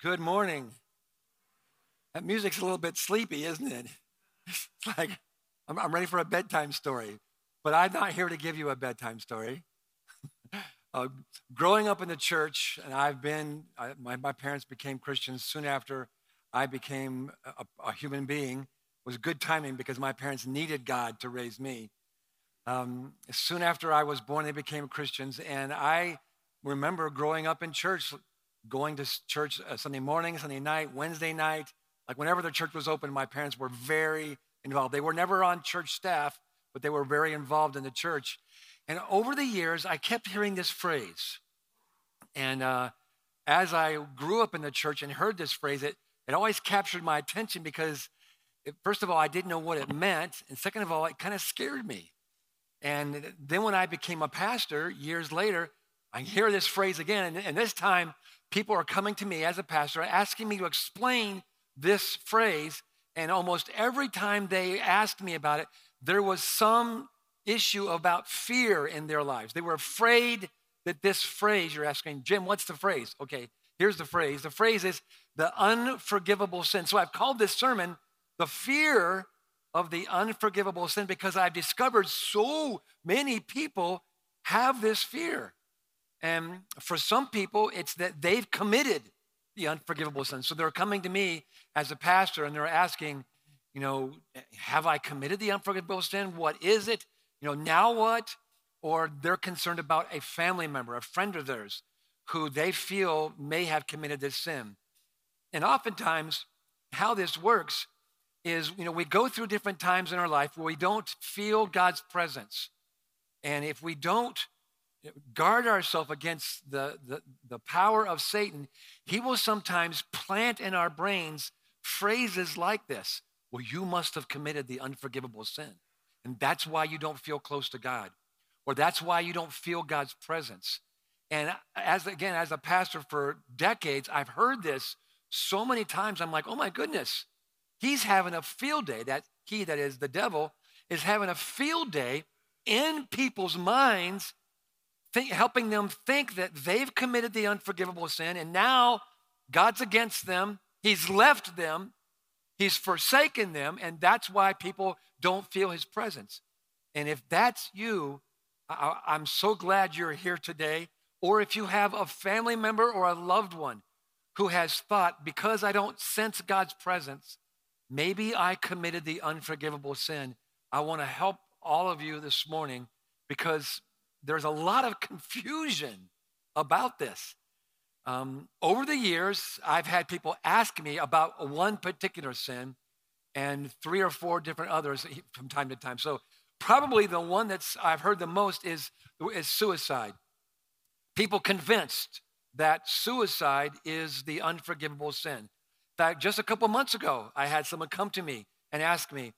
Good morning. That music's a little bit sleepy, isn't it? It's like I'm ready for a bedtime story, but I'm not here to give you a bedtime story. Uh, Growing up in the church, and my parents became Christians soon after I became a human being. It was good timing because my parents needed God to raise me. Soon after I was born, they became Christians, and I remember growing up in church, going to church Sunday morning, Sunday night, Wednesday night. Like whenever the church was open, my parents were very involved. They were never on church staff, but they were very involved in the church. And over the years, I kept hearing this phrase. And as I grew up in the church and heard this phrase, it always captured my attention because, first of all, I didn't know what it meant. And second of all, it kind of scared me. And then when I became a pastor years later, I hear this phrase again. And this time, people are coming to me as a pastor, asking me to explain this phrase. And almost every time they asked me about it, there was some issue about fear in their lives. They were afraid that this phrase, you're asking, Jim, what's the phrase? Okay, here's the phrase. The phrase is the unforgivable sin. So I've called this sermon, The Fear of the Unforgivable Sin, because I've discovered so many people have this fear. And for some people, it's that they've committed the unforgivable sin. So they're coming to me as a pastor and they're asking, have I committed the unforgivable sin? What is it? Now what? Or they're concerned about a family member, a friend of theirs, who they feel may have committed this sin. And oftentimes, how this works is, we go through different times in our life where we don't feel God's presence. And if we don't guard ourselves against the power of Satan, he will sometimes plant in our brains phrases like this. Well, you must have committed the unforgivable sin. And that's why you don't feel close to God. Or that's why you don't feel God's presence. And as a pastor for decades, I've heard this so many times. I'm like, oh my goodness, he's having a field day. That is the devil, is having a field day in people's minds, helping them think that they've committed the unforgivable sin, and now God's against them. He's left them. He's forsaken them, and that's why people don't feel his presence. And if that's you, I'm so glad you're here today. Or if you have a family member or a loved one who has thought, because I don't sense God's presence, maybe I committed the unforgivable sin. I want to help all of you this morning because there's a lot of confusion about this. Over the years, I've had people ask me about one particular sin and 3 or 4 different others from time to time. So probably the one I've heard the most is suicide. People convinced that suicide is the unforgivable sin. In fact, just a couple months ago, I had someone come to me and ask me,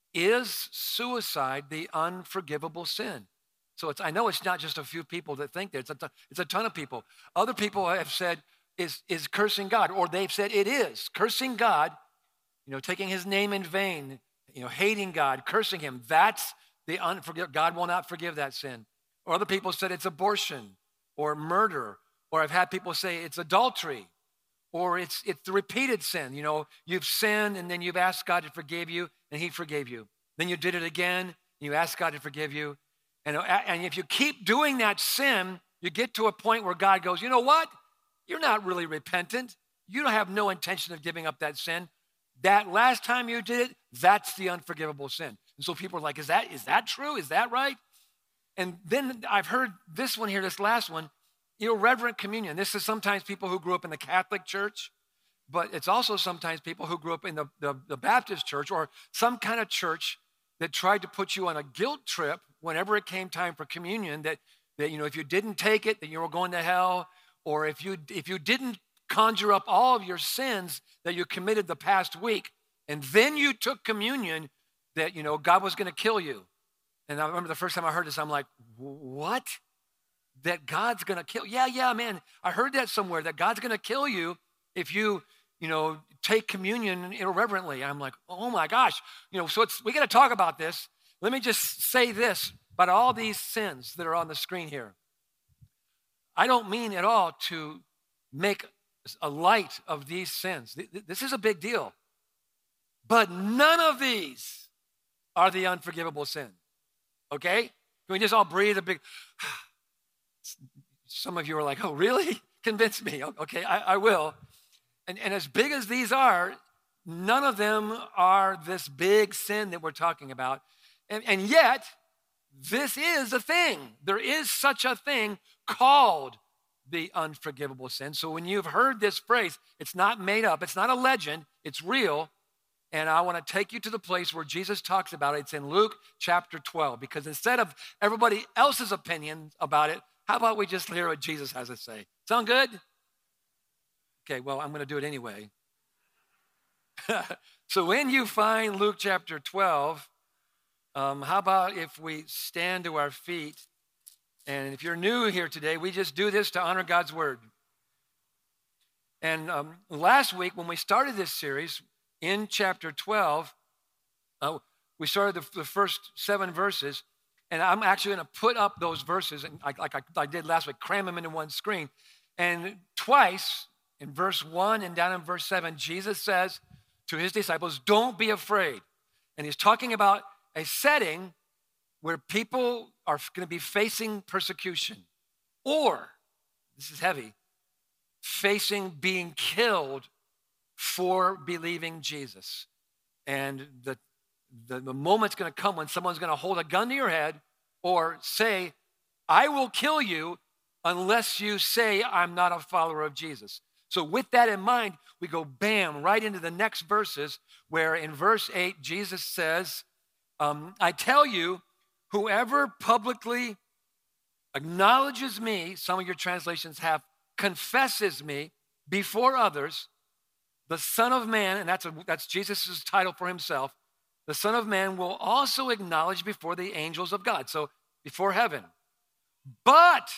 is suicide the unforgivable sin? So I know it's not just a few people that think that. It's a ton of people. Other people have said, is cursing God, or they've said it is. Cursing God, taking his name in vain, hating God, cursing him, that's the unforgivable. God will not forgive that sin. Or other people said it's abortion or murder, or I've had people say it's adultery, or it's the repeated sin. You've sinned and then you've asked God to forgive you and he forgave you. Then you did it again and you asked God to forgive you. And if you keep doing that sin, you get to a point where God goes, you know what? You're not really repentant. You don't have no intention of giving up that sin. That last time you did it, that's the unforgivable sin. And so people are like, is that true? Is that right? And then I've heard this one here, this last one, irreverent communion. This is sometimes people who grew up in the Catholic Church, but it's also sometimes people who grew up in the Baptist church or some kind of church that tried to put you on a guilt trip whenever it came time for communion, that if you didn't take it, then you were going to hell, or if you didn't conjure up all of your sins that you committed the past week, and then you took communion, that God was going to kill you. And I remember the first time I heard this, I'm like, what? That God's going to kill? Yeah, man. I heard that somewhere, that God's going to kill you if you take communion irreverently. I'm like, oh my gosh. So we got to talk about this. Let me just say this about all these sins that are on the screen here. I don't mean at all to make a light of these sins. This is a big deal. But none of these are the unforgivable sin. Okay? Can we just all breathe a big... Some of you are like, oh, really? Convince me. Okay, I will. And as big as these are, none of them are this big sin that we're talking about. And yet, this is a thing. There is such a thing called the unforgivable sin. So when you've heard this phrase, it's not made up. It's not a legend. It's real. And I want to take you to the place where Jesus talks about it. It's in Luke chapter 12. Because instead of everybody else's opinion about it, how about we just hear what Jesus has to say? Sound good? Okay, well, I'm going to do it anyway. So when you find Luke chapter 12, how about if we stand to our feet? And if you're new here today, we just do this to honor God's word. And last week, when we started this series in chapter 12, we started the first 7 verses. And I'm actually going to put up those verses, and like I did last week, cram them into one screen. And twice, in verse 1 and down in verse 7, Jesus says to his disciples, don't be afraid. And he's talking about a setting where people are going to be facing persecution, or, this is heavy, facing being killed for believing Jesus. And the moment's going to come when someone's going to hold a gun to your head or say, I will kill you unless you say I'm not a follower of Jesus. So with that in mind, we go bam, right into the next verses where in verse 8, Jesus says, I tell you, whoever publicly acknowledges me, some of your translations have confesses me before others, the Son of Man, and that's Jesus' title for himself, the Son of Man will also acknowledge before the angels of God, so before heaven. But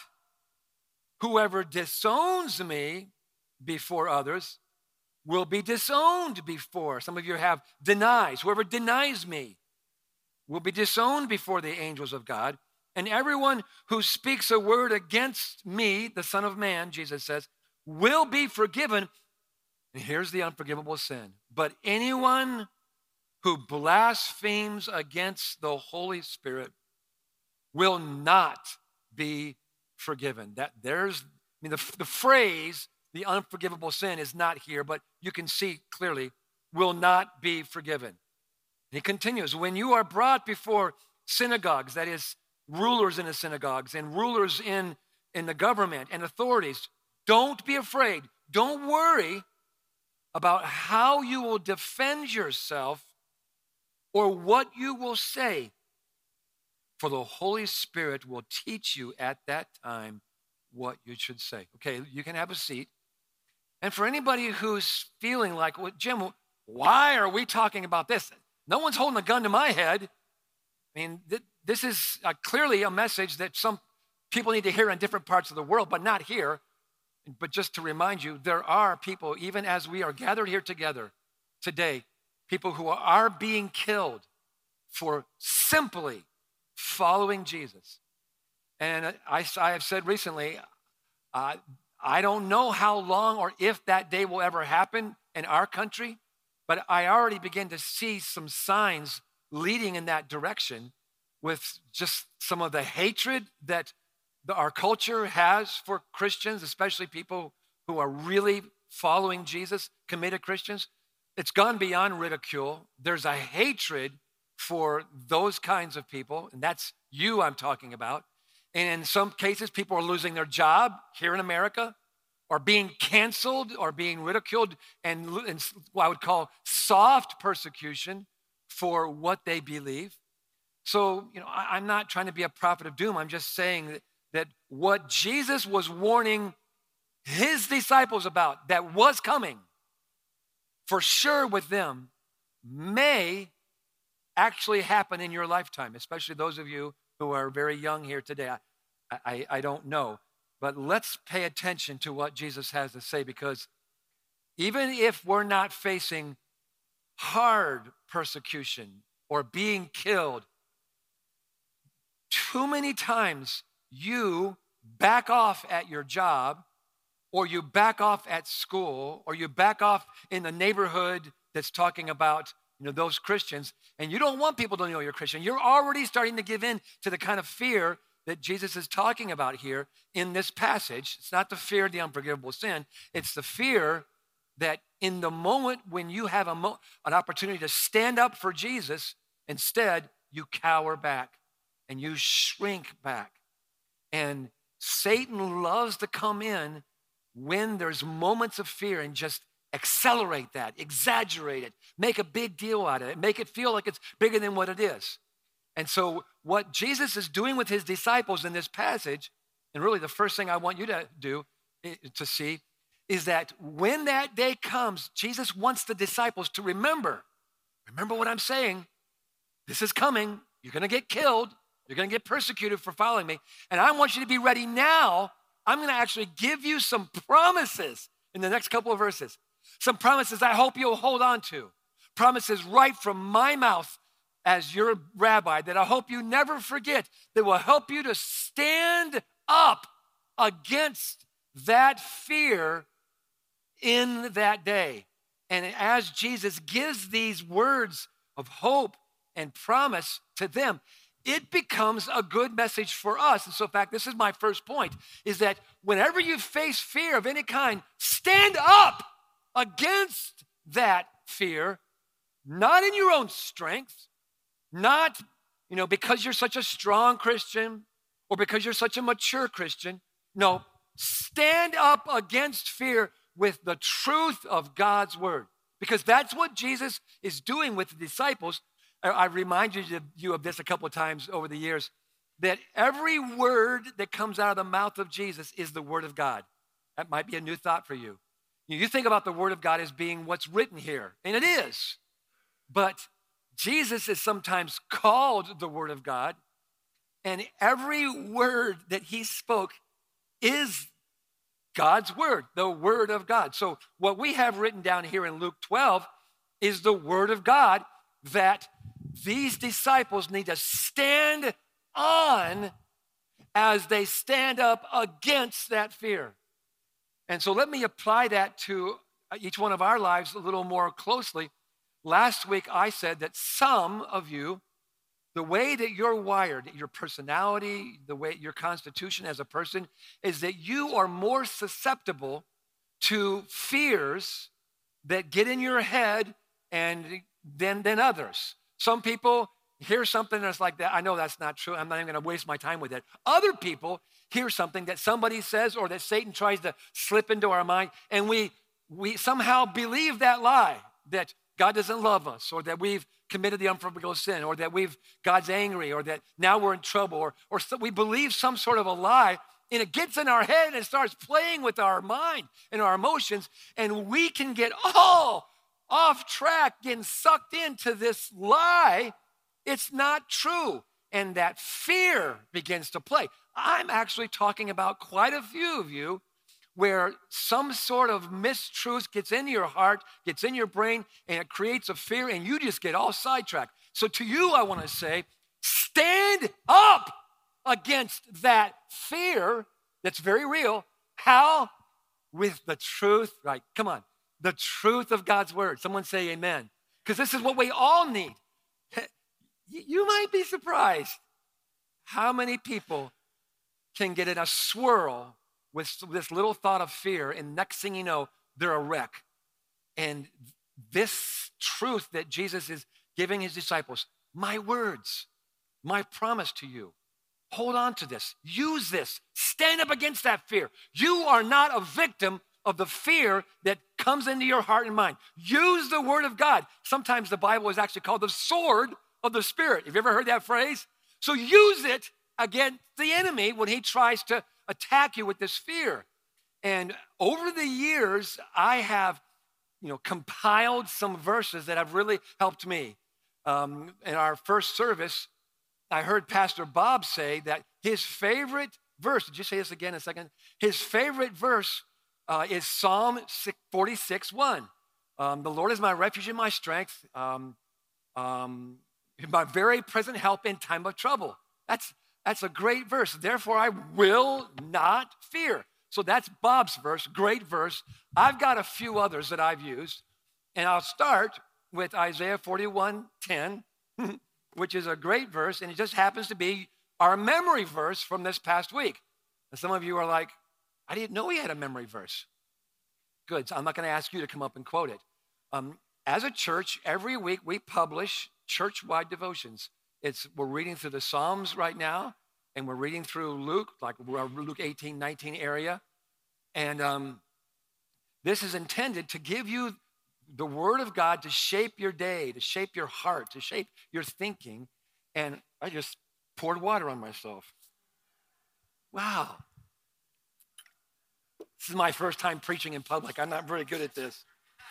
whoever disowns me before others will be disowned before. Some of you have denies. Whoever denies me will be disowned before the angels of God. And everyone who speaks a word against me, the Son of Man, Jesus says, will be forgiven. And here's the unforgivable sin. But anyone who blasphemes against the Holy Spirit will not be forgiven. The phrase, the unforgivable sin, is not here, but you can see clearly, will not be forgiven. He continues, when you are brought before synagogues, that is, rulers in the synagogues and rulers in the government and authorities, don't be afraid. Don't worry about how you will defend yourself or what you will say, for the Holy Spirit will teach you at that time what you should say. Okay, you can have a seat. And for anybody who's feeling like, well, Jim, why are we talking about this? No one's holding a gun to my head. I mean, this is clearly a message that some people need to hear in different parts of the world, but not here. But just to remind you, there are people, even as we are gathered here together today, people who are being killed for simply following Jesus. And I have said recently, I don't know how long or if that day will ever happen in our country, but I already begin to see some signs leading in that direction with just some of the hatred that our culture has for Christians, especially people who are really following Jesus, committed Christians. It's gone beyond ridicule. There's a hatred for those kinds of people, and that's you I'm talking about. And in some cases, people are losing their job here in America, or being canceled, or being ridiculed, and what I would call soft persecution for what they believe. So, I'm not trying to be a prophet of doom. I'm just saying that what Jesus was warning his disciples about, that was coming for sure with them, may actually happen in your lifetime, especially those of you who are very young here today. I don't know. But let's pay attention to what Jesus has to say, because even if we're not facing hard persecution or being killed, too many times you back off at your job or you back off at school, or you back off in the neighborhood that's talking about, those Christians, and you don't want people to know you're Christian. You're already starting to give in to the kind of fear that Jesus is talking about here in this passage. It's not the fear of the unforgivable sin. It's the fear that in the moment when you have an opportunity to stand up for Jesus, instead you cower back and you shrink back. And Satan loves to come in when there's moments of fear and just accelerate that, exaggerate it, make a big deal out of it, make it feel like it's bigger than what it is. And so what Jesus is doing with his disciples in this passage, and really the first thing I want you to do, to see, is that when that day comes, Jesus wants the disciples to remember what I'm saying. This is coming. You're going to get killed. You're going to get persecuted for following me. And I want you to be ready now. I'm going to actually give you some promises in the next couple of verses. Some promises I hope you'll hold on to. Promises right from my mouth as your rabbi that I hope you never forget, that will help you to stand up against that fear in that day. And as Jesus gives these words of hope and promise to them, it becomes a good message for us. And so, in fact, this is my first point, is that whenever you face fear of any kind, stand up against that fear, not in your own strength, not, because you're such a strong Christian or because you're such a mature Christian. No, stand up against fear with the truth of God's word, because that's what Jesus is doing with the disciples. I reminded you of this a couple of times over the years, that every word that comes out of the mouth of Jesus is the word of God. That might be a new thought for you. You think about the word of God as being what's written here, and it is. But Jesus is sometimes called the word of God, and every word that he spoke is God's word, the word of God. So what we have written down here in Luke 12 is the word of God that these disciples need to stand on as they stand up against that fear. And so let me apply that to each one of our lives a little more closely. Last week, I said that some of you, the way that you're wired, your personality, the way your constitution as a person, is that you are more susceptible to fears that get in your head than others. Some people hear something that's like that. I know that's not true. I'm not even going to waste my time with it. Other people hear something that somebody says or that Satan tries to slip into our mind, and we somehow believe that lie, that God doesn't love us, or that we've committed the unforgivable sin, or that God's angry, or that now we're in trouble, or so we believe some sort of a lie, and it gets in our head and it starts playing with our mind and our emotions, and we can get all off track, getting sucked into this lie. It's not true. And that fear begins to play. I'm actually talking about quite a few of you where some sort of mistruth gets in your heart, gets in your brain, and it creates a fear, and you just get all sidetracked. So to you, I want to say, stand up against that fear that's very real. How? With the truth, right? Come on. The truth of God's word. Someone say amen. Because this is what we all need. You might be surprised how many people can get in a swirl with this little thought of fear, and next thing you know, they're a wreck. And this truth that Jesus is giving his disciples, my words, my promise to you, hold on to this, use this, stand up against that fear. You are not a victim of the fear that comes into your heart and mind. Use the word of God. Sometimes the Bible is actually called the sword of the Spirit. Have you ever heard that phrase? So use it against the enemy when he tries to attack you with this fear. And over the years, I have, compiled some verses that have really helped me. In our first service, I heard Pastor Bob say that his favorite verse, did you say this again in a second? His favorite verse is Psalm 46:1. The Lord is my refuge and my strength, my very present help in time of trouble. That's a great verse. Therefore, I will not fear. So that's Bob's verse, great verse. I've got a few others that I've used, and I'll start with Isaiah 41:10, which is a great verse, and it just happens to be our memory verse from this past week. And some of you are like, I didn't know he had a memory verse. Good, so I'm not going to ask you to come up and quote it. As a church, every week we publish church-wide devotions. We're reading through the Psalms right now, and we're reading through Luke, like Luke 18, 19 area. And this is intended to give you the word of God to shape your day, to shape your heart, to shape your thinking. And I just poured water on myself. Wow. This is my first time preaching in public. I'm not very good at this.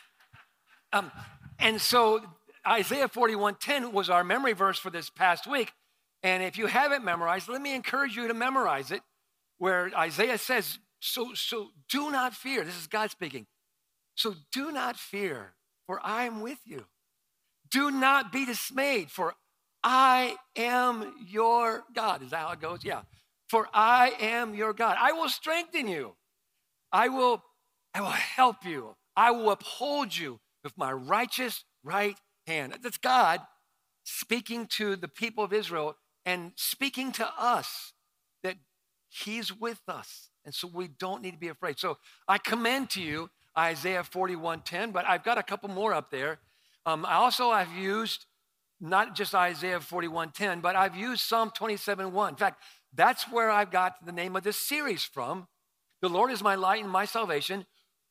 And so Isaiah 41:10 was our memory verse for this past week. And if you haven't memorized, let me encourage you to memorize it, where Isaiah says, so do not fear. This is God speaking. So do not fear, for I am with you. Do not be dismayed, for I am your God. Is that how it goes? Yeah. For I am your God. I will strengthen you. I will help you. I will uphold you with my righteous right hand. That's God speaking to the people of Israel and speaking to us that he's with us. And so we don't need to be afraid. So I commend to you Isaiah 41:10, but I've got a couple more up there. I've used not just Isaiah 41:10, but I've used Psalm 27:1. In fact, that's where I've got the name of this series from. The Lord is my light and my salvation.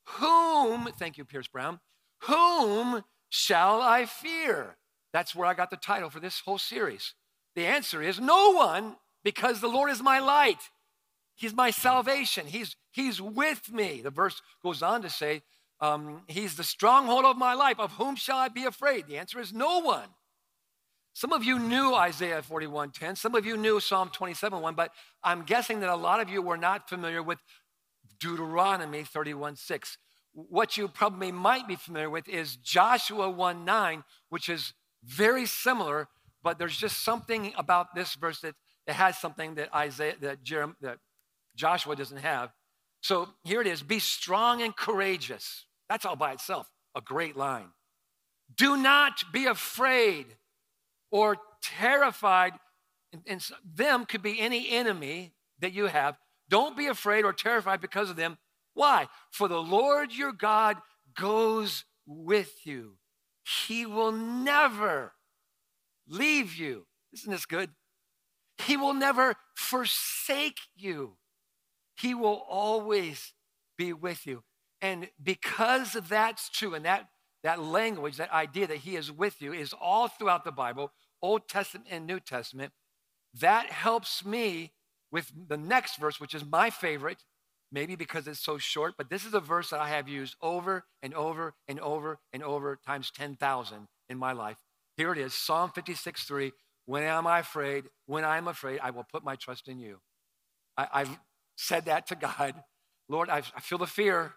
Whom, thank you, Pierce Brown, whom shall I fear? That's where I got the title for this whole series. The answer is no one, because the Lord is my light. He's my salvation. He's with me. The verse goes on to say, he's the stronghold of my life. Of whom shall I be afraid? The answer is no one. Some of you knew Isaiah 41:10. Some of you knew Psalm 27:1, but I'm guessing that a lot of you were not familiar with Deuteronomy 31:6. What you probably might be familiar with is Joshua 1:9, which is very similar, but there's just something about this verse that it has something that that Joshua doesn't have. So here it is: be strong and courageous. That's all by itself a great line. Do not be afraid or terrified. And them could be any enemy that you have. Don't be afraid or terrified because of them. Why? For the Lord your God goes with you. He will never leave you. Isn't this good? He will never forsake you. He will always be with you. And because that's true, and that language, that idea that he is with you is all throughout the Bible, Old Testament and New Testament, that helps me with the next verse, which is my favorite, maybe because it's so short, but this is a verse that I have used over and over and over and over times 10,000 in my life. Here it is, Psalm 56:3. When am I afraid? When I am afraid, I will put my trust in you. I've said that to God. Lord, I feel the fear.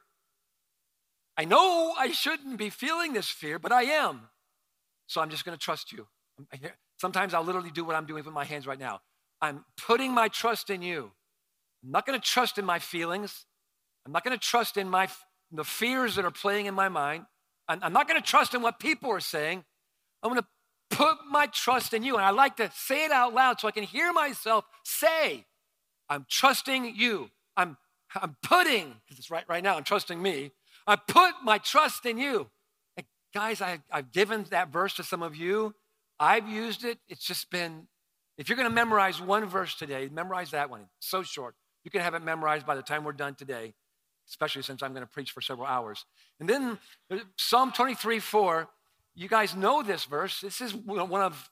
I know I shouldn't be feeling this fear, but I am. So I'm just going to trust you. Sometimes I'll literally do what I'm doing with my hands right now. I'm putting my trust in you. I'm not going to trust in my feelings. I'm not going to trust in the fears that are playing in my mind. I'm not going to trust in what people are saying. I'm going to put my trust in you. And I like to say it out loud so I can hear myself say, I'm trusting you. I'm putting, because it's right now, I'm trusting me. I put my trust in you. And guys, I've given that verse to some of you. I've used it. It's just been, if you're going to memorize one verse today, memorize that one. It's so short. You can have it memorized by the time we're done today, especially since I'm going to preach for several hours. And then Psalm 23:4, you guys know this verse. This is one of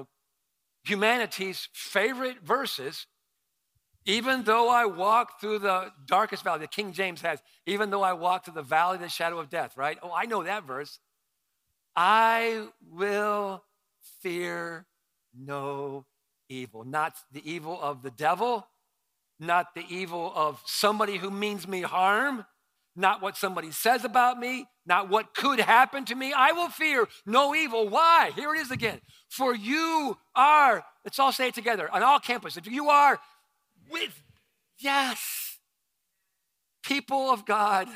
humanity's favorite verses. Even though I walk through the darkest valley, the King James has, even though I walk through the valley of the shadow of death, right? Oh, I know that verse. I will fear no evil. Not the evil of the devil, not the evil of somebody who means me harm, not what somebody says about me, not what could happen to me. I will fear no evil. Why? Here it is again. For you are, let's all say it together on all campuses. If you are with, yes, People of God,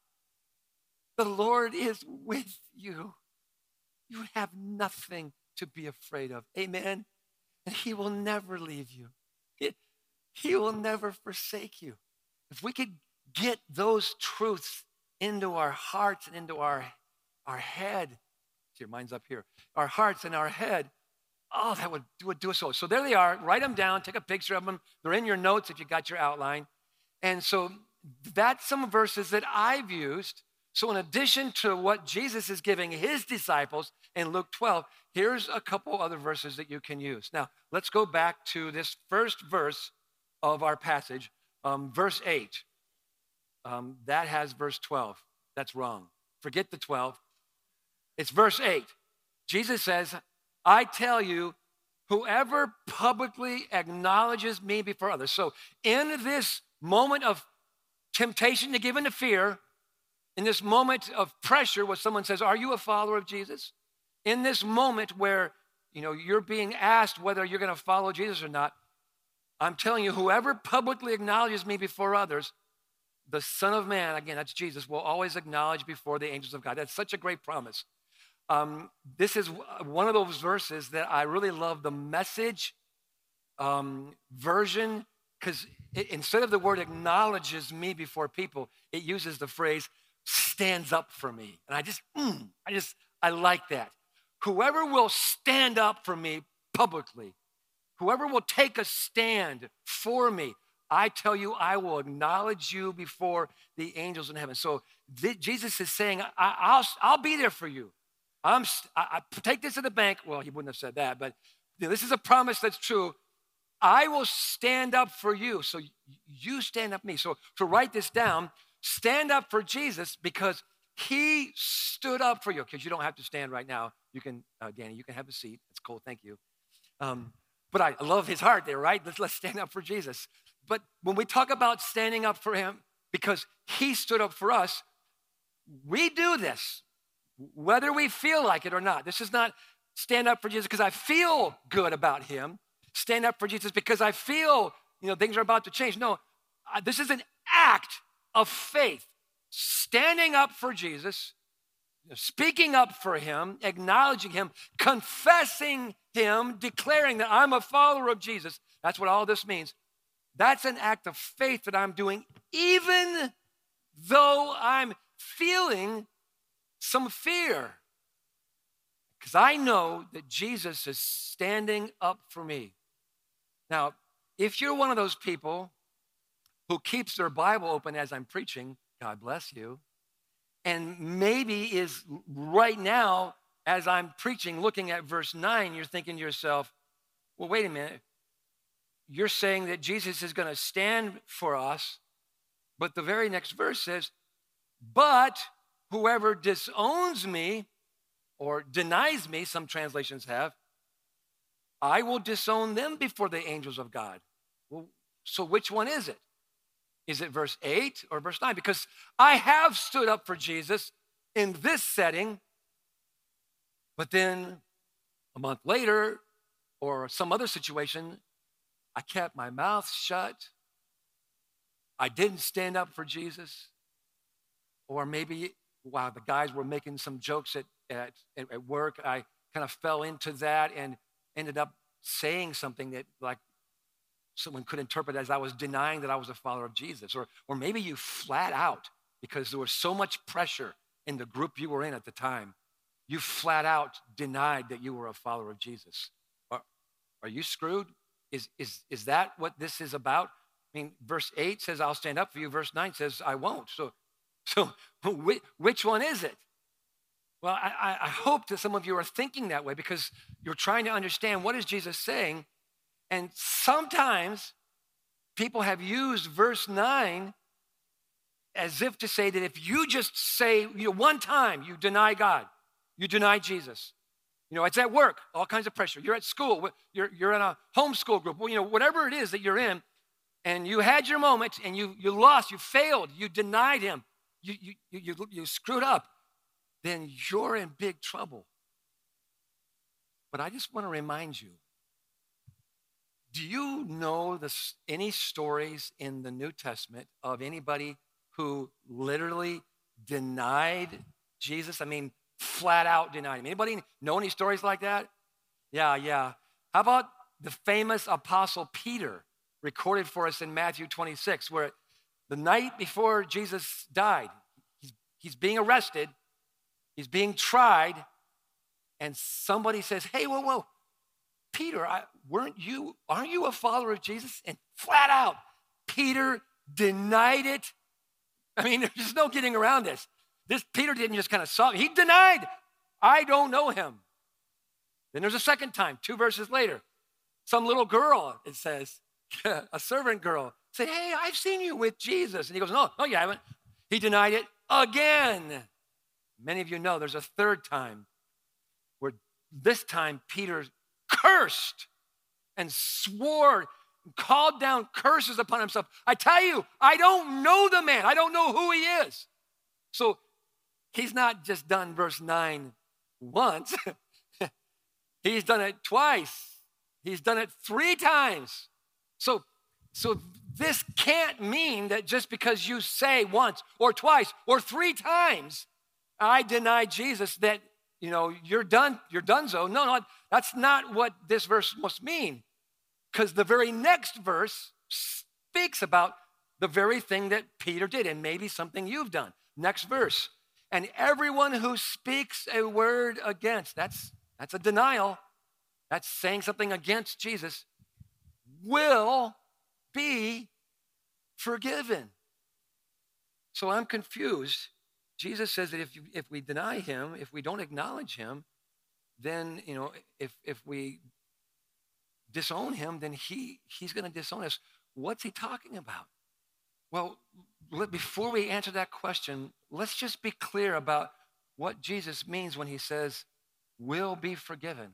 the Lord is with you. You have nothing to be afraid of. Amen. And he will never leave you. He will never forsake you. If we could get those truths into our hearts and into our head, your mind's up here, our hearts and our head, oh, that would do us so. So there they are. Write them down. Take a picture of them. They're in your notes if you got your outline. And so that's some verses that I've used. So in addition to what Jesus is giving his disciples in Luke 12, here's a couple other verses that you can use. Now, let's go back to this first verse of our passage, verse 8. That has verse 12. That's wrong. Forget the 12. It's verse 8. Jesus says, I tell you, whoever publicly acknowledges me before others. So in this moment of temptation to give in to fear, in this moment of pressure where someone says, are you a follower of Jesus? In this moment where, you're being asked whether you're going to follow Jesus or not, I'm telling you, whoever publicly acknowledges me before others, the Son of Man, again, that's Jesus, will always acknowledge before the angels of God. That's such a great promise. This is one of those verses that I really love, the Message version, because instead of the word acknowledges me before people, it uses the phrase stands up for me. And I like that. Whoever will stand up for me publicly, whoever will take a stand for me, I tell you, I will acknowledge you before the angels in heaven. So Jesus is saying, I'll be there for you. I take this to the bank. Well, he wouldn't have said that, but this is a promise that's true. I will stand up for you. So you stand up for me. So to write this down, stand up for Jesus because he stood up for you. Because you don't have to stand right now. You can, Danny, you can have a seat. That's cool. Thank you. But I love his heart there, right? Let's stand up for Jesus. But when we talk about standing up for him because he stood up for us, we do this, whether we feel like it or not. This is not stand up for Jesus because I feel good about him. Stand up for Jesus because I feel, things are about to change. No, this is an act of faith. Standing up for Jesus, speaking up for him, acknowledging him, confessing him, declaring that I'm a follower of Jesus. That's what all this means. That's an act of faith that I'm doing, even though I'm feeling some fear. Because I know that Jesus is standing up for me. Now, if you're one of those people who keeps their Bible open as I'm preaching, God bless you, and maybe is right now, as I'm preaching, looking at verse 9, you're thinking to yourself, well, wait a minute. You're saying that Jesus is going to stand for us, but the very next verse says, but whoever disowns me or denies me, some translations have, I will disown them before the angels of God. Well, so which one is it? Is it verse 8 or verse 9? Because I have stood up for Jesus in this setting, but then a month later or some other situation, I kept my mouth shut. I didn't stand up for Jesus. Or maybe while the guys were making some jokes at work, I kind of fell into that and ended up saying something that like someone could interpret as I was denying that I was a follower of Jesus. Or maybe you flat out, because there was so much pressure in the group you were in at the time, you flat out denied that you were a follower of Jesus. Are you screwed? Is that what this is about? I mean, verse 8 says, I'll stand up for you. Verse 9 says, I won't. So which one is it? Well, I hope that some of you are thinking that way because you're trying to understand what is Jesus saying. And sometimes people have used verse 9 as if to say that if you just say, one time you deny God, you deny Jesus. It's at work, all kinds of pressure. You're at school, you're in a homeschool group, whatever it is that you're in, and you had your moment and you lost, you failed, you denied him, you screwed up, then you're in big trouble. But I just want to remind you, do you know any stories in the New Testament of anybody who literally denied Jesus? I mean, flat out denied him. Anybody know any stories like that? Yeah. How about the famous apostle Peter, recorded for us in Matthew 26, where the night before Jesus died, he's being arrested, he's being tried, and somebody says, hey, whoa, Peter, aren't you a follower of Jesus? And flat out, Peter denied it. I mean, there's no getting around this. This Peter didn't just kind of solve it. He denied, I don't know him. Then there's a second time, 2 verses later. Some little girl, it says, a servant girl, said, hey, I've seen you with Jesus. And he goes, no, you haven't. He denied it again. Many of you know there's a third time where this time Peter cursed and swore, called down curses upon himself. I tell you, I don't know the man. I don't know who he is. So he's not just done verse 9 once. He's done it twice. He's done it 3 times. So this can't mean that just because you say once or twice or 3 times, I deny Jesus, that, you're done, you're donezo. No, that's not what this verse must mean. Because the very next verse speaks about the very thing that Peter did, and maybe something you've done. Next verse. And everyone who speaks a word against, that's a denial. That's saying something against Jesus, will be forgiven. So I'm confused. Jesus says that if we deny him, if we don't acknowledge him, then, if we disown him, then he's going to disown us. What's he talking about? Well, before we answer that question, let's just be clear about what Jesus means when he says, will be forgiven.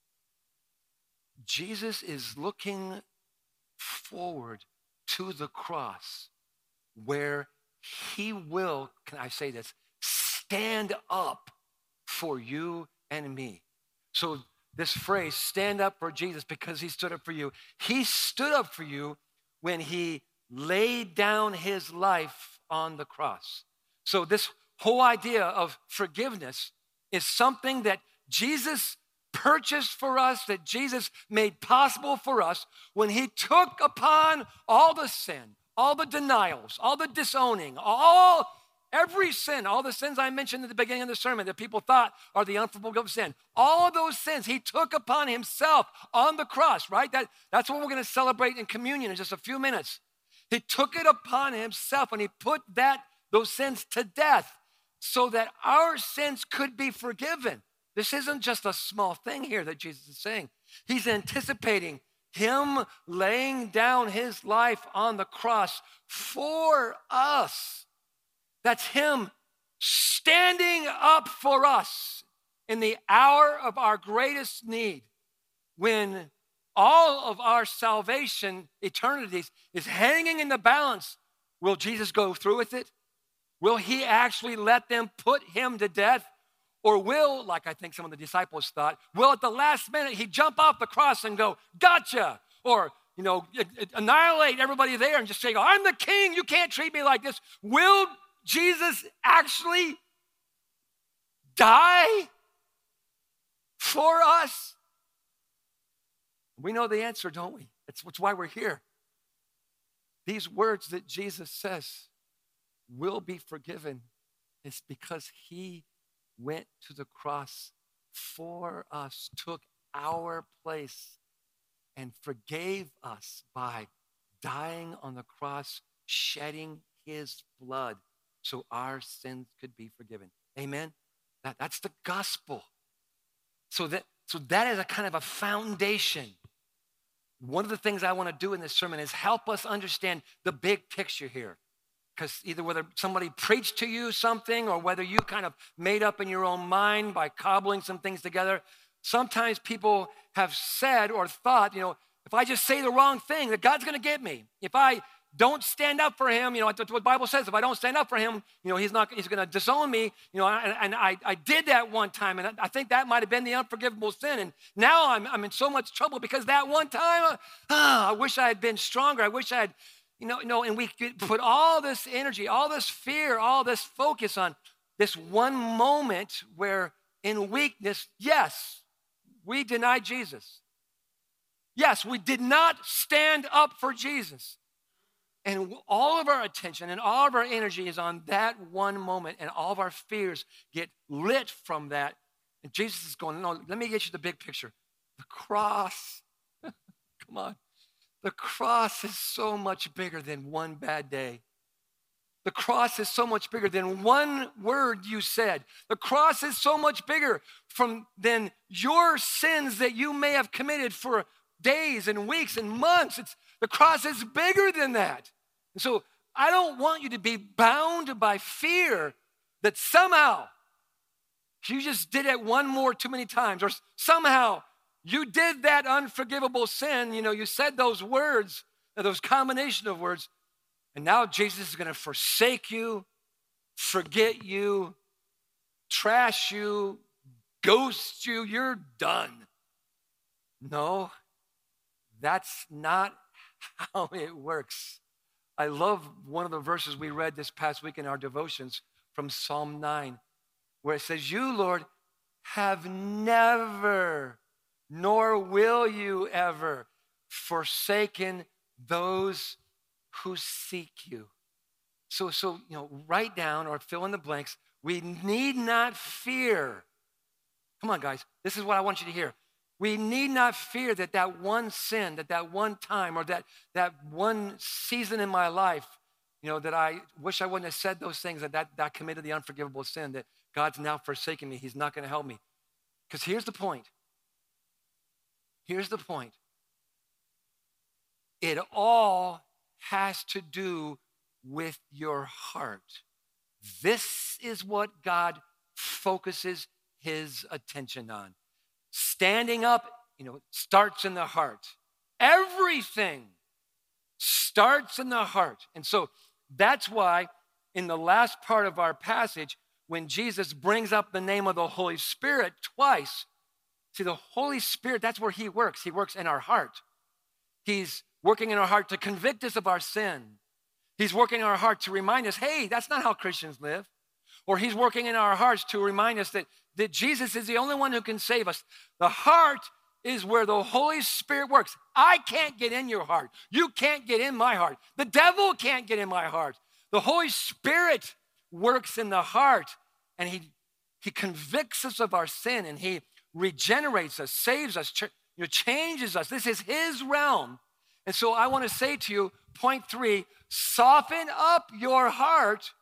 Jesus is looking forward to the cross where he will, can I say this, stand up for you and me. So this phrase, stand up for Jesus because he stood up for you. He stood up for you when he laid down his life on the cross. So this whole idea of forgiveness is something that Jesus purchased for us, that Jesus made possible for us when he took upon all the sin, all the denials, all the disowning, every sin, all the sins I mentioned at the beginning of the sermon that people thought are the unforgivable sin. All of those sins he took upon himself on the cross, right? That's what we're going to celebrate in communion in just a few minutes. He took it upon himself and he put those sins to death so that our sins could be forgiven. This isn't just a small thing here that Jesus is saying. He's anticipating him laying down his life on the cross for us. That's him standing up for us in the hour of our greatest need, when all of our salvation, eternities, is hanging in the balance. Will Jesus go through with it? Will he actually let them put him to death? Or will, like I think some of the disciples thought, will at the last minute he jump off the cross and go, gotcha, or, annihilate everybody there and just say, I'm the king, you can't treat me like this. Will Jesus actually die for us? We know the answer, don't we? That's why we're here. These words that Jesus says will be forgiven is because he went to the cross for us, took our place, and forgave us by dying on the cross, shedding his blood so our sins could be forgiven. Amen? That's the gospel. So that is a kind of a foundation. One of the things I want to do in this sermon is help us understand the big picture here. Because either whether somebody preached to you something or whether you kind of made up in your own mind by cobbling some things together, sometimes people have said or thought, if I just say the wrong thing, that God's going to get me. If I don't stand up for him, what the Bible says, if I don't stand up for him, he's going to disown me, and I did that one time, and I think that might have been the unforgivable sin, and now I'm in so much trouble because that one time, I wish I had been stronger. I wish I had And we put all this energy, all this fear, all this focus on this one moment where in weakness, yes, we denied Jesus. Yes, we did not stand up for Jesus. And all of our attention and all of our energy is on that one moment, and all of our fears get lit from that. And Jesus is going, no, let me get you the big picture. The cross, come on. The cross is so much bigger than one bad day. The cross is so much bigger than one word you said. The cross is so much bigger than your sins that you may have committed for days and weeks and months. The cross is bigger than that. And so I don't want you to be bound by fear that somehow you just did it one more too many times, or somehow you did that unforgivable sin. You said those words, those combination of words, and now Jesus is going to forsake you, forget you, trash you, ghost you. You're done. No, that's not how it works. I love one of the verses we read this past week in our devotions from Psalm 9, where it says, you, Lord, have never, nor will you ever, forsaken those who seek you. So write down or fill in the blanks. We need not fear. Come on, guys. This is what I want you to hear. We need not fear that one sin, that one time, or that one season in my life, that I wish I wouldn't have said those things, that I committed the unforgivable sin, that God's now forsaken me. He's not going to help me. Because here's the point. Here's the point. It all has to do with your heart. This is what God focuses his attention on. Standing up, starts in the heart. Everything starts in the heart. And so that's why in the last part of our passage, when Jesus brings up the name of the Holy Spirit twice, see, the Holy Spirit, that's where he works. He works in our heart. He's working in our heart to convict us of our sin. He's working in our heart to remind us, hey, that's not how Christians live. Or he's working in our hearts to remind us that Jesus is the only one who can save us. The heart is where the Holy Spirit works. I can't get in your heart. You can't get in my heart. The devil can't get in my heart. The Holy Spirit works in the heart, and he convicts us of our sin, and he regenerates us, saves us, changes us. This is his realm. And so I want to say to you, point 3, soften up your heart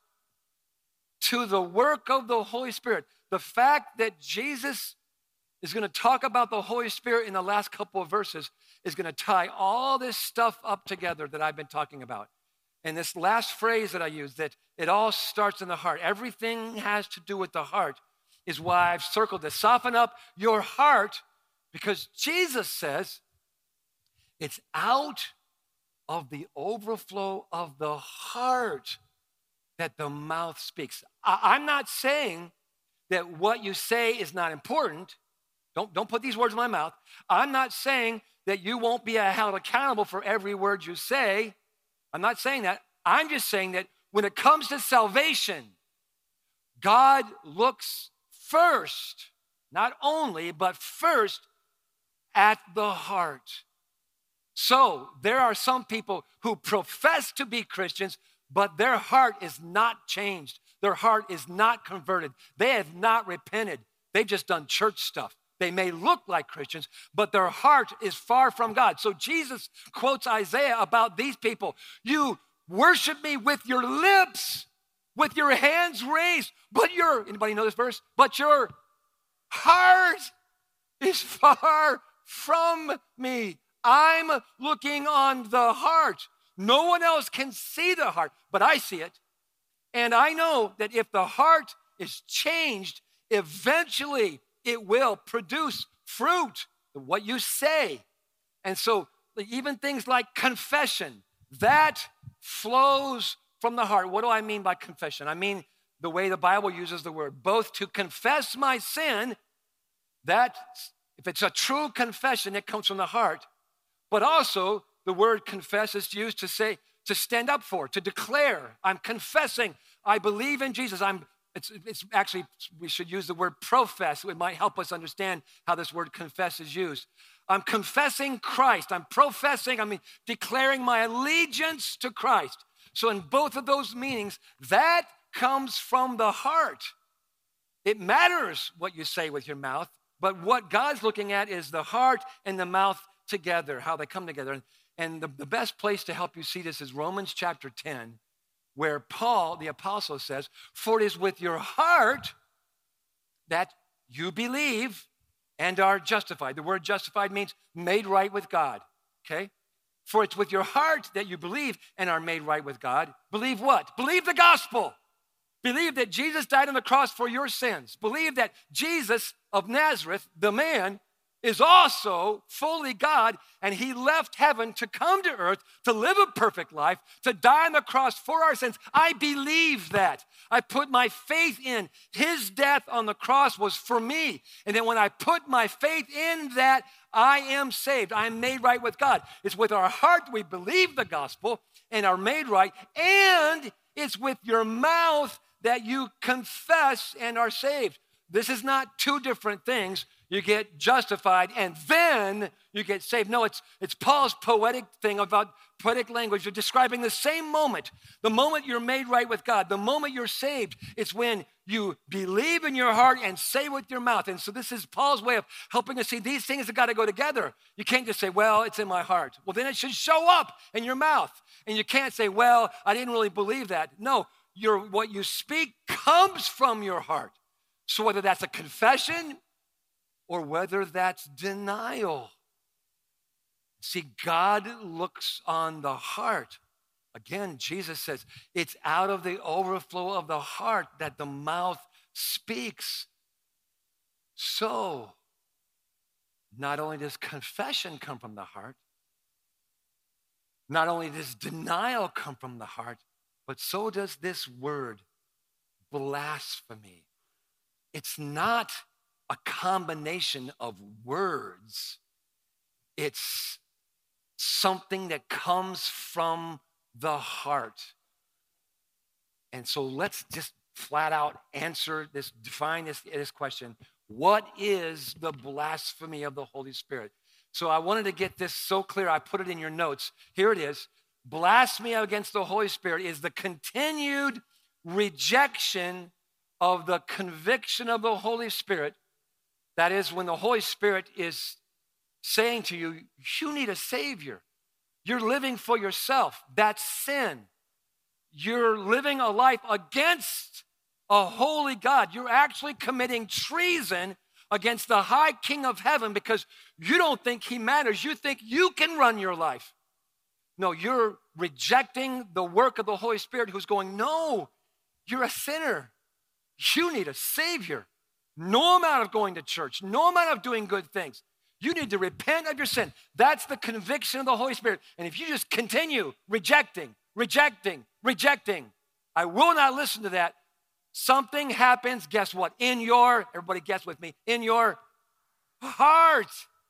to the work of the Holy Spirit. The fact that Jesus is going to talk about the Holy Spirit in the last couple of verses is going to tie all this stuff up together that I've been talking about. And this last phrase that I use, that it all starts in the heart. Everything has to do with the heart, is why I've circled this. Soften up your heart, because Jesus says it's out of the overflow of the heart that the mouth speaks. I'm not saying that what you say is not important. Don't put these words in my mouth. I'm not saying that you won't be held accountable for every word you say. I'm not saying that. I'm just saying that when it comes to salvation, God looks first, not only, but first at the heart. So there are some people who profess to be Christians, but their heart is not changed. Their heart is not converted. They have not repented. They've just done church stuff. They may look like Christians, but their heart is far from God. So Jesus quotes Isaiah about these people. You worship me with your lips, with your hands raised, but anybody know this verse? But your heart is far from me. I'm looking on the heart. No one else can see the heart, but I see it. And I know that if the heart is changed, eventually it will produce fruit, what you say. And so even things like confession, that flows from the heart. What do I mean by confession? I mean the way the Bible uses the word, both to confess my sin, that if it's a true confession, it comes from the heart, but also the word confess is used to to stand up for, to declare. I'm confessing. I believe in Jesus. It's actually, we should use the word profess. It might help us understand how this word confess is used. I'm confessing Christ. I'm declaring my allegiance to Christ. So in both of those meanings, that comes from the heart. It matters what you say with your mouth, but what God's looking at is the heart and the mouth together, how they come together. And the best place to help you see this is Romans chapter 10, where Paul, the apostle, says, for it is with your heart that you believe and are justified. The word justified means made right with God, okay? For it's with your heart that you believe and are made right with God. Believe what? Believe the gospel. Believe that Jesus died on the cross for your sins. Believe that Jesus of Nazareth, the man, is also fully God, and he left heaven to come to earth to live a perfect life, to die on the cross for our sins. I believe that. I put my faith in. His death on the cross was for me. And then when I put my faith in that, I am saved. I am made right with God. It's with our heart we believe the gospel and are made right, and it's with your mouth that you confess and are saved. This is not two different things. You get justified and then you get saved. No, it's Paul's poetic thing about poetic language. You're describing the same moment. The moment you're made right with God, the moment you're saved, it's when you believe in your heart and say with your mouth. And so this is Paul's way of helping us see these things have got to go together. You can't just say, well, it's in my heart. Well, then it should show up in your mouth. And you can't say, well, I didn't really believe that. No, what you speak comes from your heart. So whether that's a confession or whether that's denial. See, God looks on the heart. Again, Jesus says, it's out of the overflow of the heart that the mouth speaks. So, not only does confession come from the heart, not only does denial come from the heart, but so does this word, blasphemy. It's not a combination of words. It's something that comes from the heart. And so let's just flat out define this question. What is the blasphemy of the Holy Spirit? So I wanted to get this so clear, I put it in your notes. Here it is. Blasphemy against the Holy Spirit is the continued rejection of the conviction of the Holy Spirit. That is, when the Holy Spirit is saying to you, you need a Savior. You're living for yourself. That's sin. You're living a life against a holy God. You're actually committing treason against the high King of heaven because you don't think he matters. You think you can run your life. No, you're rejecting the work of the Holy Spirit who's going, no, you're a sinner. You need a Savior. No amount of going to church, no amount of doing good things. You need to repent of your sin. That's the conviction of the Holy Spirit. And if you just continue rejecting, I will not listen to that. Something happens, guess what? Everybody guess with me, in your heart.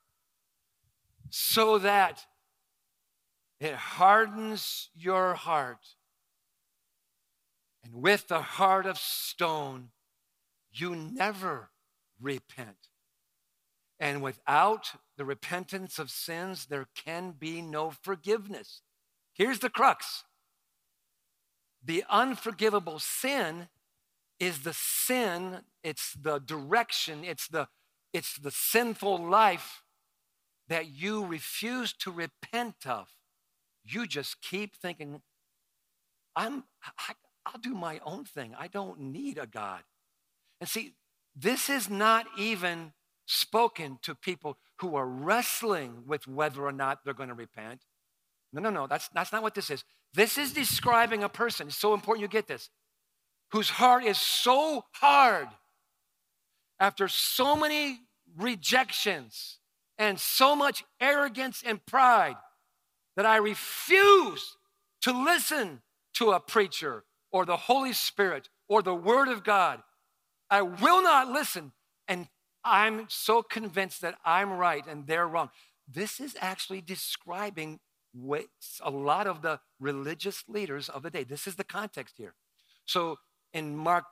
So that it hardens your heart. And with the heart of stone, you never repent. And without the repentance of sins, there can be no forgiveness. Here's the crux. The unforgivable sin is the sin, it's the direction, it's the sinful life that you refuse to repent of. You just keep thinking, I'll do my own thing. I don't need a God. And see, this is not even spoken to people who are wrestling with whether or not they're going to repent. No, that's not what this is. This is describing a person. It's so important you get this. Whose heart is so hard after so many rejections and so much arrogance and pride that I refuse to listen to a preacher or the Holy Spirit or the Word of God. I will not listen, and I'm so convinced that I'm right and they're wrong. This is actually describing a lot of the religious leaders of the day. This is the context here. So in Mark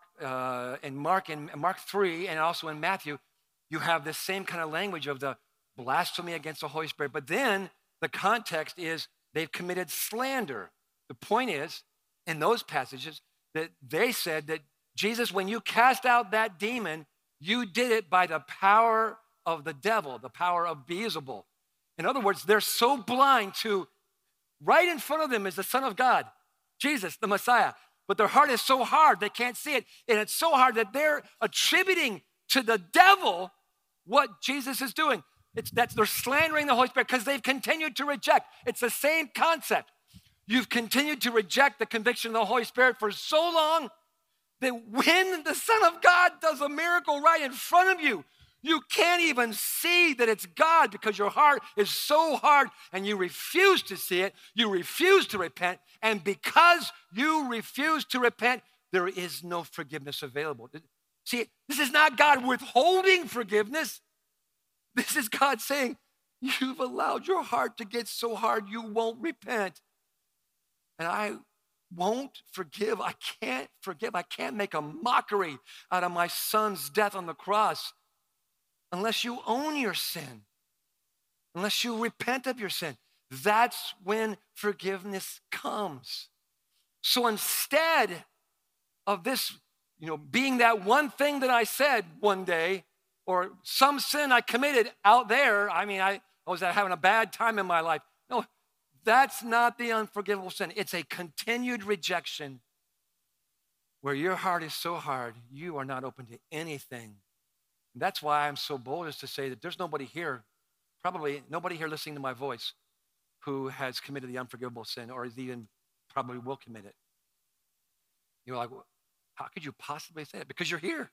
3 and also in Matthew, you have this same kind of language of the blasphemy against the Holy Spirit. But then the context is they've committed slander. The point is, in those passages, that they said that Jesus, when you cast out that demon, you did it by the power of the devil, the power of Beelzebul. In other words, they're so blind to, right in front of them is the Son of God, Jesus, the Messiah. But their heart is so hard, they can't see it. And it's so hard that they're attributing to the devil what Jesus is doing. They're slandering the Holy Spirit because they've continued to reject. It's the same concept. You've continued to reject the conviction of the Holy Spirit for so long that when the Son of God does a miracle right in front of you, you can't even see that it's God because your heart is so hard and you refuse to see it. You refuse to repent. And because you refuse to repent, there is no forgiveness available. See, this is not God withholding forgiveness. This is God saying, you've allowed your heart to get so hard you won't repent. And I won't forgive. I can't forgive. I can't make a mockery out of my son's death on the cross unless you own your sin, unless you repent of your sin. That's when forgiveness comes. So instead of this, being that one thing that I said one day, or some sin I committed out there, I was having a bad time in my life. No, that's not the unforgivable sin. It's a continued rejection where your heart is so hard, you are not open to anything. And that's why I'm so bold as to say that there's nobody here, probably nobody here listening to my voice, who has committed the unforgivable sin or is even probably will commit it. You're like, well, how could you possibly say it? Because you're here.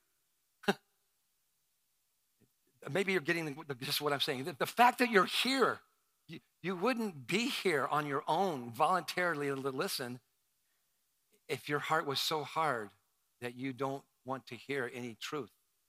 Maybe you're getting just what I'm saying. The fact that you're here, you wouldn't be here on your own voluntarily to listen if your heart was so hard that you don't want to hear any truth.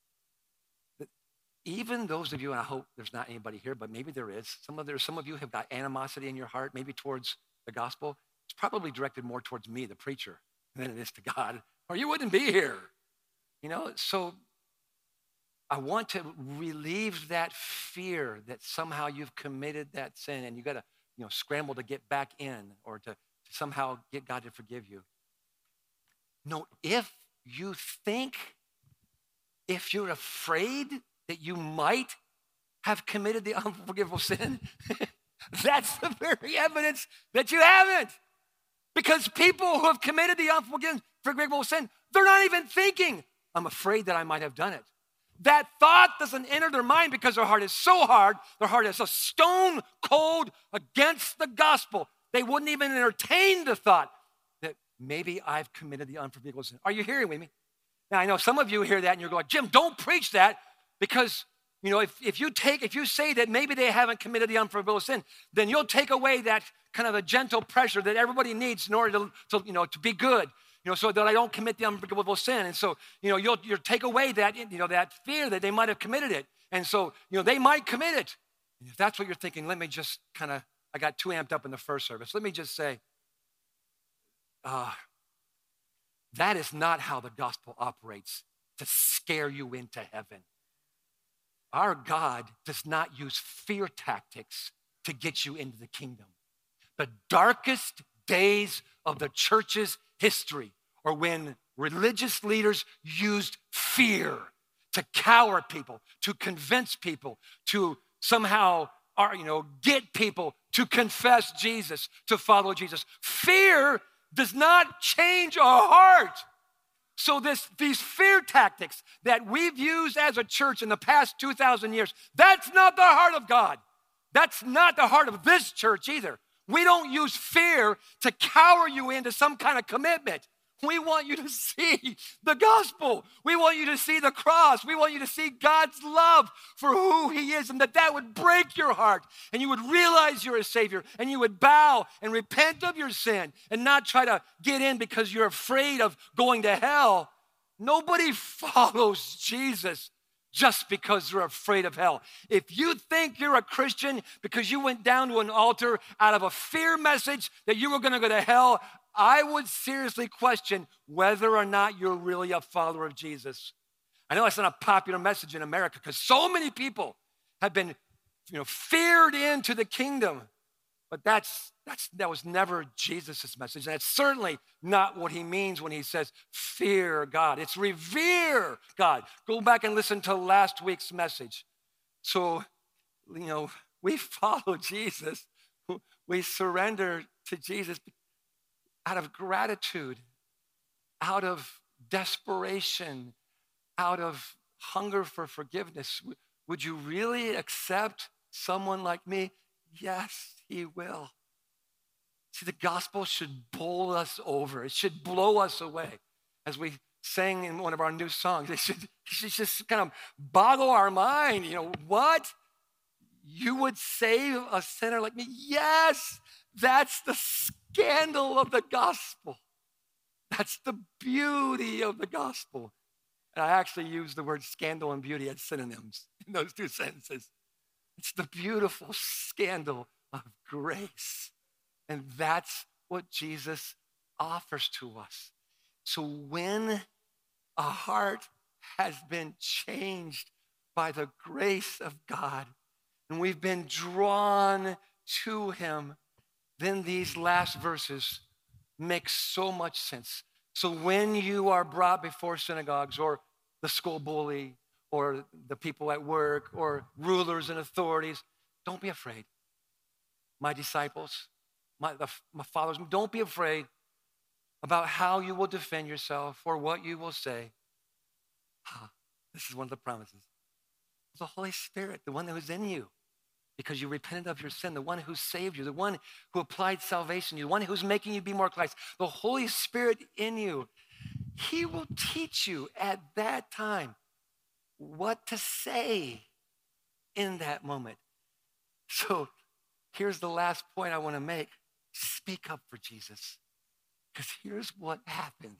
Even those of you, and I hope there's not anybody here, but maybe there is. Some of you have got animosity in your heart, maybe towards the gospel. It's probably directed more towards me, the preacher, than it is to God, or you wouldn't be here. So I want to relieve that fear that somehow you've committed that sin and you got to, scramble to get back in or to somehow get God to forgive you. No, if you're afraid that you might have committed the unforgivable sin, that's the very evidence that you haven't. Because people who have committed the unforgivable sin, they're not even thinking, I'm afraid that I might have done it. That thought doesn't enter their mind because their heart is so hard, their heart is so stone cold against the gospel. They wouldn't even entertain the thought that maybe I've committed the unforgivable sin. Are you hearing with me? Now, I know some of you hear that and you're going, Jim, don't preach that because, if you say that maybe they haven't committed the unforgivable sin, then you'll take away that kind of a gentle pressure that everybody needs in order to be good. So that I don't commit the unforgivable sin. And so, you'll take away that, that fear that they might have committed it. And so, they might commit it. And if that's what you're thinking, let me just I got too amped up in the first service. Let me just say, that is not how the gospel operates to scare you into heaven. Our God does not use fear tactics to get you into the kingdom. The darkest days of the church's history or when religious leaders used fear to cower people, to convince people, to somehow, get people to confess Jesus, to follow Jesus. Fear does not change our heart. So these fear tactics that we've used as a church in the past 2,000 years, that's not the heart of God. That's not the heart of this church either. We don't use fear to cower you into some kind of commitment. We want you to see the gospel. We want you to see the cross. We want you to see God's love for who he is, and that would break your heart and you would realize you're a Savior and you would bow and repent of your sin and not try to get in because you're afraid of going to hell. Nobody follows Jesus just because they're afraid of hell. If you think you're a Christian because you went down to an altar out of a fear message that you were going to go to hell, I would seriously question whether or not you're really a follower of Jesus. I know that's not a popular message in America because so many people have been, feared into the kingdom. But that was never Jesus' message. And that's certainly not what he means when he says fear God. It's revere God. Go back and listen to last week's message. So, we follow Jesus. We surrender to Jesus out of gratitude, out of desperation, out of hunger for forgiveness. Would you really accept someone like me? Yes, he will. See, the gospel should bowl us over. It should blow us away. As we sang in one of our new songs, it should just kind of boggle our mind. What? You would save a sinner like me? Yes, that's the scandal of the gospel. That's the beauty of the gospel. And I actually use the word scandal and beauty as synonyms in those two sentences. It's the beautiful scandal of grace. And that's what Jesus offers to us. So when a heart has been changed by the grace of God, and we've been drawn to him, then these last verses make so much sense. So when you are brought before synagogues or the school bully or the people at work or rulers and authorities, don't be afraid. My disciples, my followers, don't be afraid about how you will defend yourself or what you will say. This is one of the promises. The Holy Spirit, the one that was in you, because you repented of your sin, the one who saved you, the one who applied salvation to you, the one who's making you be more Christ, the Holy Spirit in you, he will teach you at that time what to say in that moment. So here's the last point I want to make. Speak up for Jesus. Because here's what happens.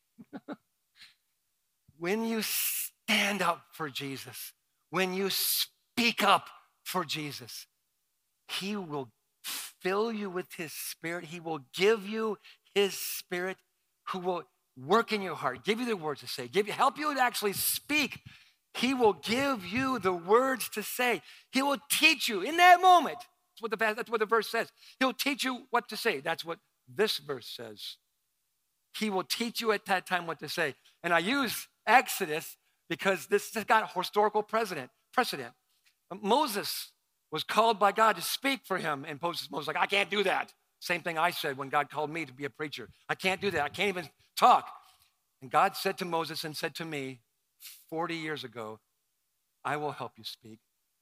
When you stand up for Jesus, when you speak up for Jesus, he will fill you with his Spirit. He will give you his Spirit who will work in your heart, give you the words to say, help you to actually speak. He will give you the words to say. He will teach you in that moment. That's what the verse says. He'll teach you what to say. That's what this verse says. He will teach you at that time what to say. And I use Exodus because this has got historical precedent. Moses was called by God to speak for him, and Moses was like, I can't do that. Same thing I said when God called me to be a preacher. I can't do that. I can't even talk. And God said to Moses and said to me 40 years ago, I will help you speak.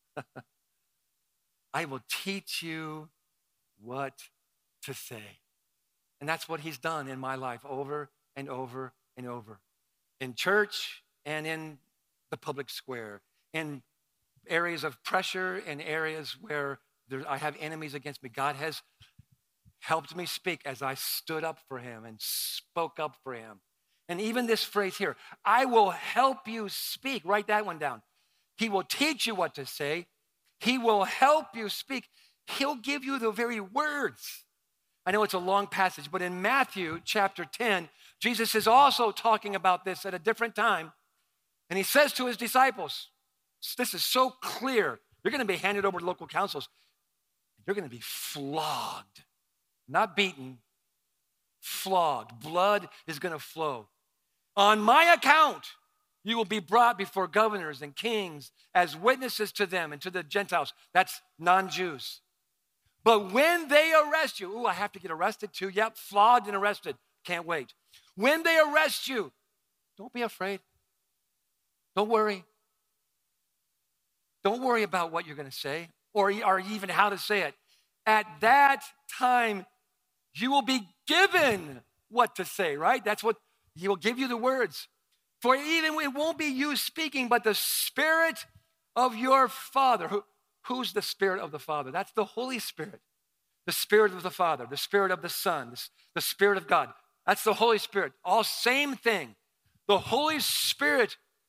I will teach you what to say. And that's what he's done in my life over and over and over. In church and in the public square. In areas of pressure and areas where I have enemies against me. God has helped me speak as I stood up for him and spoke up for him. And even this phrase here, I will help you speak. Write that one down. He will teach you what to say. He will help you speak. He'll give you the very words. I know it's a long passage, but in Matthew chapter 10, Jesus is also talking about this at a different time. And he says to his disciples, this is so clear. You're going to be handed over to local councils. You're going to be flogged, not beaten, flogged. Blood is going to flow. On my account, you will be brought before governors and kings as witnesses to them and to the Gentiles. That's non-Jews. But when they arrest you, I have to get arrested too. Yep, flogged and arrested. Can't wait. When they arrest you, don't be afraid. Don't worry. Don't worry about what you're going to say or even how to say it. At that time, you will be given what to say, right? That's what he will give you, the words. For even it won't be you speaking, but the Spirit of your Father. Who's the Spirit of the Father? That's the Holy Spirit. The Spirit of the Father, the Spirit of the Son, the Spirit of God. That's the Holy Spirit. All same thing. The Holy Spirit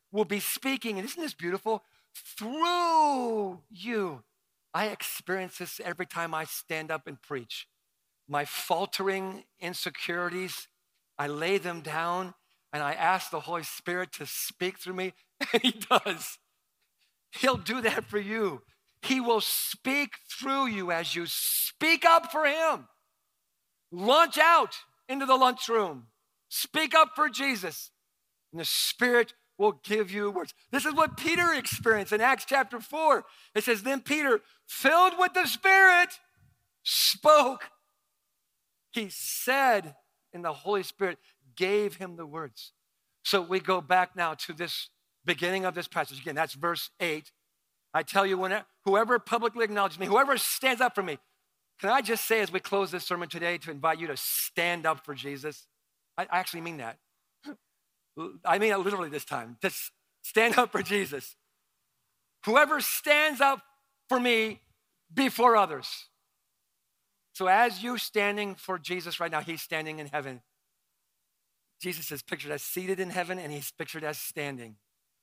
will be speaking, and isn't this beautiful? Through you. I experience this every time I stand up and preach. My faltering insecurities, I lay them down and I ask the Holy Spirit to speak through me, and he does. He'll do that for you. He will speak through you as you speak up for him. Launch out into the lunchroom. Speak up for Jesus. And the Spirit will give you words. This is what Peter experienced in Acts chapter 4. It says, then Peter, filled with the Spirit, spoke. He said, and the Holy Spirit gave him the words. So we go back now to this beginning of this passage. Again, that's verse 8. I tell you, whoever publicly acknowledges me, whoever stands up for me, can I just say as we close this sermon today to invite you to stand up for Jesus? I actually mean that. I mean it literally this time. Just stand up for Jesus. Whoever stands up for me before others. So as you're standing for Jesus right now, he's standing in heaven. Jesus is pictured as seated in heaven, and he's pictured as standing.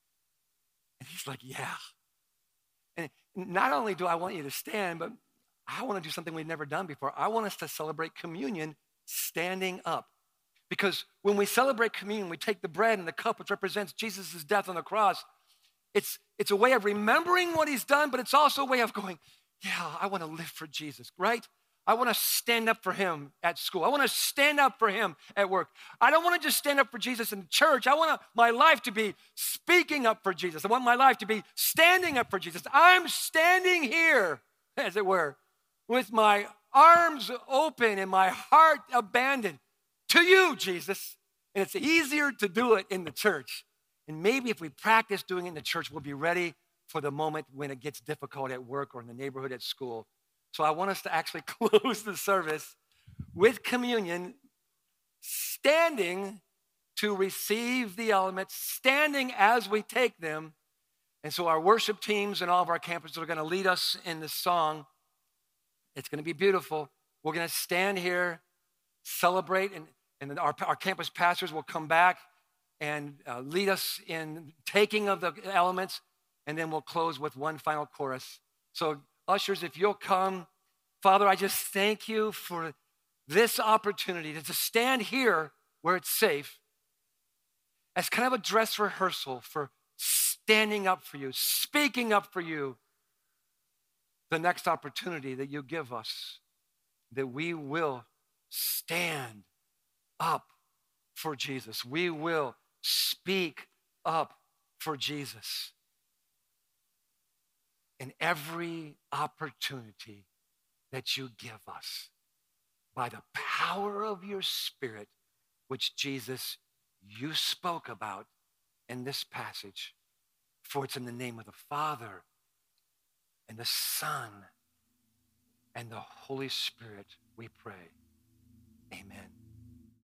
And he's like, yeah. And not only do I want you to stand, but I want to do something we've never done before. I want us to celebrate communion standing up. Because when we celebrate communion, we take the bread and the cup, which represents Jesus' death on the cross. It's a way of remembering what he's done, but it's also a way of going, yeah, I want to live for Jesus, right? I want to stand up for him at school. I want to stand up for him at work. I don't want to just stand up for Jesus in church. I want my life to be speaking up for Jesus. I want my life to be standing up for Jesus. I'm standing here, as it were, with my arms open and my heart abandoned to you, Jesus. And it's easier to do it in the church. And maybe if we practice doing it in the church, we'll be ready for the moment when it gets difficult at work or in the neighborhood at school. So I want us to actually close the service with communion, standing to receive the elements, standing as we take them. And so our worship teams and all of our campuses are going to lead us in this song. It's going to be beautiful. We're going to stand here, celebrate, and then our campus pastors will come back and lead us in taking of the elements, and then we'll close with one final chorus. So ushers, if you'll come. Father, I just thank you for this opportunity to stand here where it's safe as kind of a dress rehearsal for standing up for you, speaking up for you. The next opportunity that you give us, that we will stand up for Jesus. We will speak up for Jesus. In every opportunity that you give us by the power of your Spirit, which Jesus, you spoke about in this passage. For it's in the name of the Father and the Son and the Holy Spirit we pray.